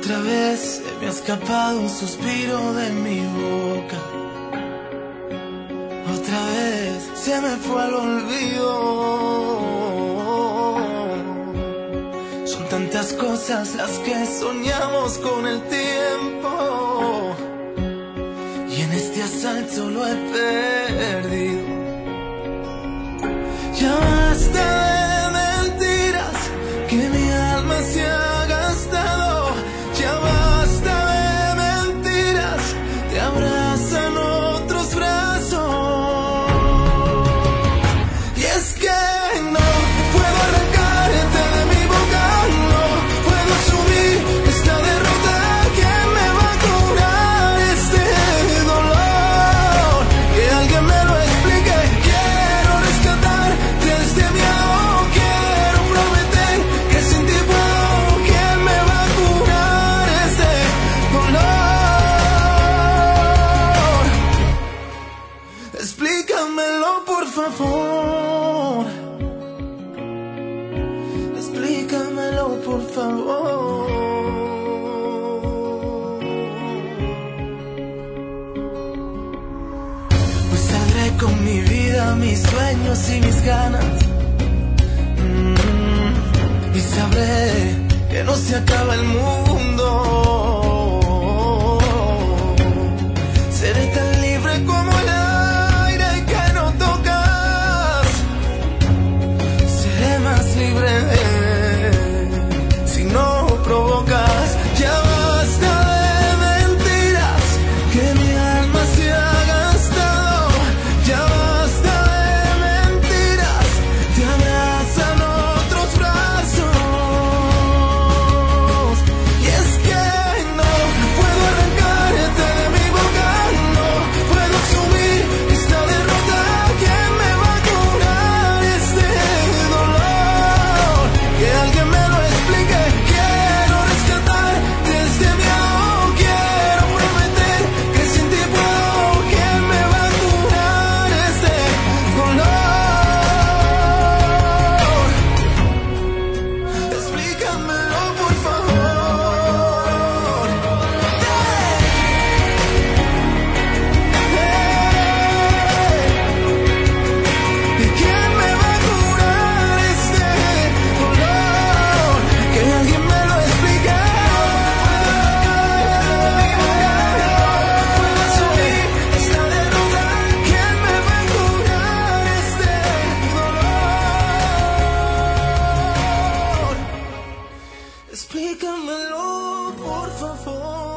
Otra vez se me ha escapado un suspiro de mi boca. Otra vez se me fue al olvido. Son tantas cosas las que soñamos con el tiempo, y en este asalto lo he perdido. Ya basta de mentiras, que mi alma se ha gastado. Ya basta de mentiras, te abrazan otros brazos. Y es que no puedo arrancarte de mi boca, no puedo asumir esta derrota. ¿Quién me va a curar este dolor? Que alguien me lo explique. Quiero rescatar de este miedo, quiero prometer que sin ti puedo. ¿Quién me va a curar este dolor? Explícamelo, por favor. Explícamelo, por favor. Pues saldré con mi vida, mis sueños y mis ganas. Y sabré que no se acaba el mundo. Seré tan libre como el aire que no tocas. Seré más libre si no provocas. Ya basta de mentiras, que mi alma se ha gastado. Ya basta de mentiras, te abrazan otros brazos. Y es que no puedo arrancarte de mi boca, no puedo asumir esta derrota. ¿Quién me va a curar este dolor? Que alguien me lo explique. Quiero rescatar de este miedo, quiero prometer que sin ti puedo. ¿Quién me va a curar este dolor? Explícamelo, por favor. ¿Y quién me va a curar este dolor? Que alguien me lo explique. Puedo asumir esta derrota. ¿Quién me va a curar este dolor? Explícamelo, por favor.